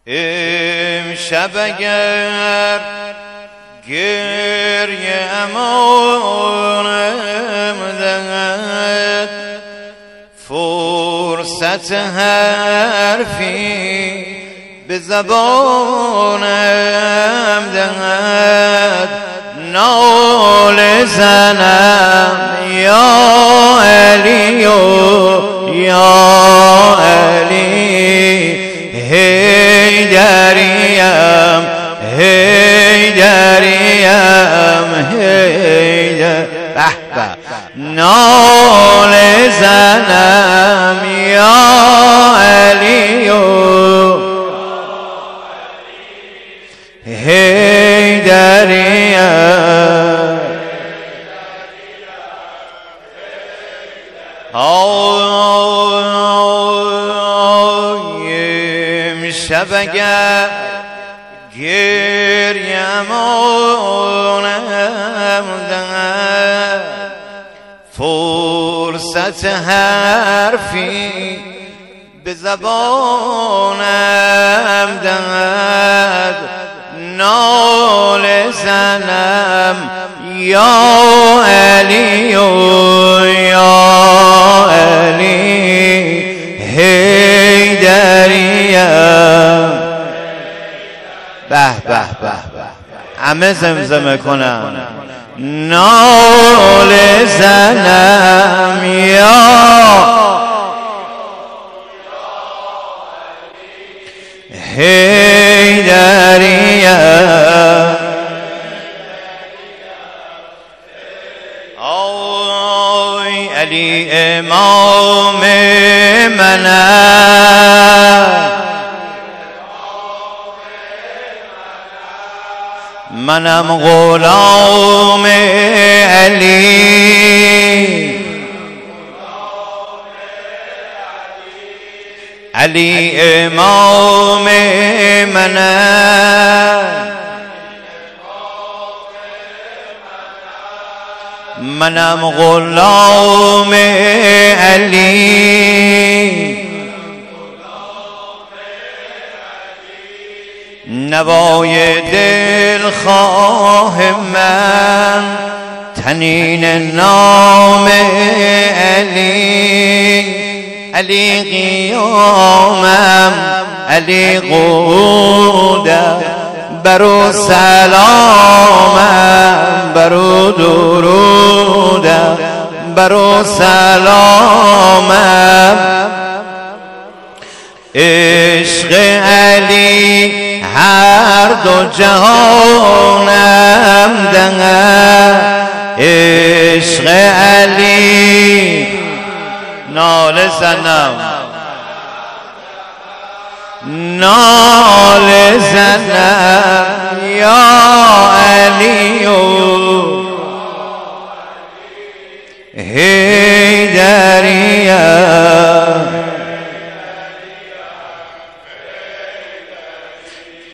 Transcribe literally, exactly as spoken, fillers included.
امشب اگر گریه امانم دهد فرصت حرفی به زبانم دهد ناله زنم یا علی و یا علی هیدریم هیدریم هیدر به به ناله زنم یا علی و هیدریم امشب اگر گریه امانم دهد فرصت حرفی به زبانم دهد ناله زنم یا علی و یا علی هیدریم به به به همه زمزمه کنم ناله زنم یا هیدریم آی علی امام منم منم غلام علی علی امام منم منم غلام علی نوای دل خواه من تنین نام علی علی قیامم علی قودم برو سلامم برو درودم برو سلامم عشق علی هر دو جهانم دهد عشق علی ناله زنم ناله زنم یا علی و